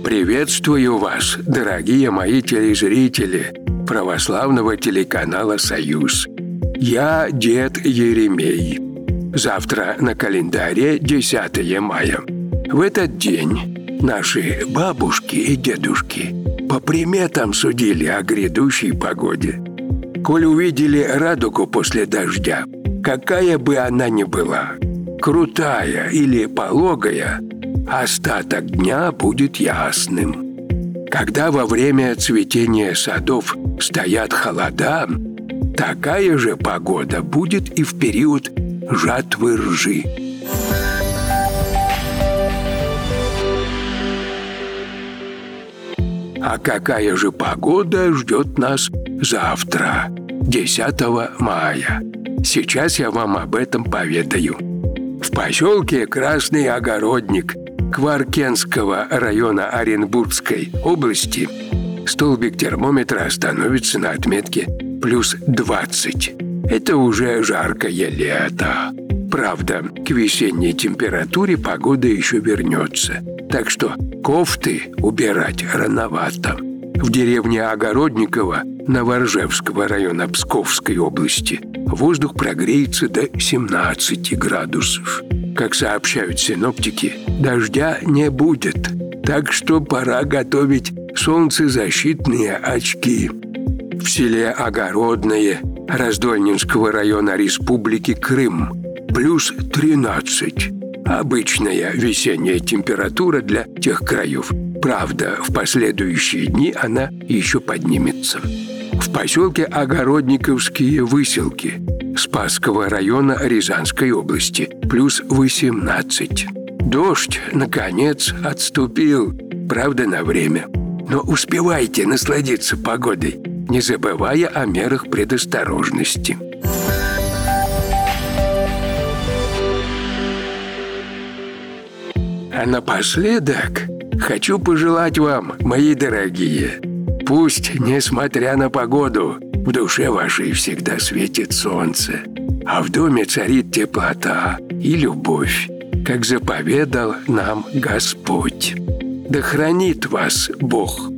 Приветствую вас, дорогие мои телезрители православного телеканала «Союз». Я дед Еремей. Завтра на календаре 10 мая. В этот день наши бабушки и дедушки по приметам судили о грядущей погоде. Коль увидели радугу после дождя, какая бы она ни была, крутая или пологая, остаток дня будет ясным. Когда во время цветения садов стоят холода, такая же погода будет и в период жатвы ржи. А какая же погода ждет нас завтра, 10 мая? Сейчас я вам об этом поведаю. В поселке Красный Огородник Кваркенского района Оренбургской области столбик термометра остановится на отметке плюс 20. Это уже жаркое лето. Правда, к весенней температуре погода еще вернется. Так что кофты убирать рановато. В деревне Огородниково Новоржевского района Псковской области воздух прогреется до 17 градусов. Как сообщают синоптики, дождя не будет, так что пора готовить солнцезащитные очки. В селе Огородное Раздольнинского района Республики Крым плюс 13. Обычная весенняя температура для тех краев. Правда, в последующие дни она еще поднимется. В поселке Огородниковские Выселки Спасского района Рязанской области плюс 18. Дождь, наконец, отступил, правда, на время. Но успевайте насладиться погодой, не забывая о мерах предосторожности. А напоследок хочу пожелать вам, мои дорогие, пусть, несмотря на погоду, в душе вашей всегда светит солнце, а в доме царит теплота и любовь, как заповедал нам Господь. Да хранит вас Бог!